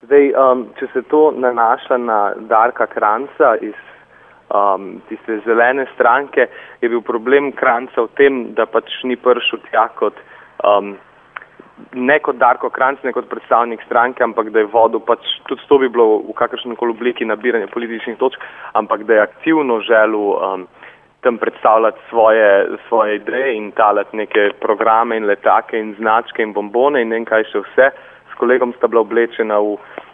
Zdaj, če se to nanaša na Darka Krajnca iz tiste zelene stranke, je bil problem Krajnca v tem, da pač ni prišel tja kot ne kot Darko Krajnc, ne kot predstavnik stranke, ampak da je vodil pač, tudi to bi bilo v kakršnikoli obliki nabiranja političnih točk, ampak da je aktivno želel tam predstavljati svoje ideje in talati neke programe in letake in značke in bombone in ne vem kaj še vse. S kolegom sta bila oblečena v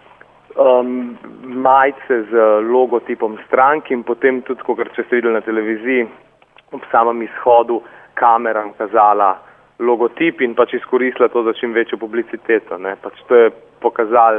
majice z logotipom strank in potem tudi, če ste videli na televiziji, ob samem izhodu kameram kazala logotip in pač izkoristila to za čim večjo publiciteto. Pač to je pokazal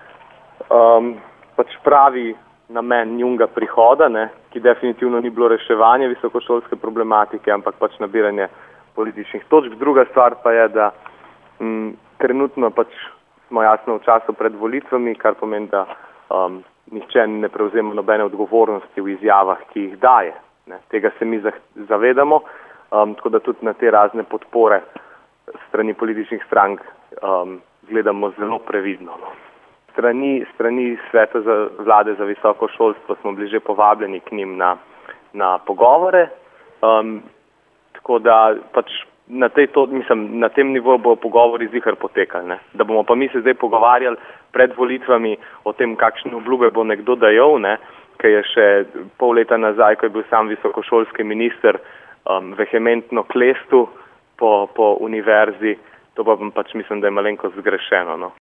pač pravi namen njunega prihoda, ki definitivno ni bilo reševanje visokošolske problematike, ampak pač nabiranje političnih točk. Druga stvar pa je, da trenutno pač smo jasno v času pred volitvami, kar pomeni, da nihče ne prevzema nobene odgovornosti v izjavah, ki jih daje. Tega se mi zavedamo, tako da tudi na te razne podpore strani političnih strank gledamo zelo previdno. Strani Sveta vlade za visoko šolstvo smo bili že povabljeni k njim na pogovore, tako da pač na tem nivoju bodo pogovori ziher potekali. Da bomo pa mi se zdaj pogovarjali pred volitvami o tem, kakšne obljube bo nekdo dajal, ker je še pol leta nazaj, ko je bil sam visokošolski minister, vehementno klestil po univerzi, to pa pač mislim, da je malenkost zgrešeno.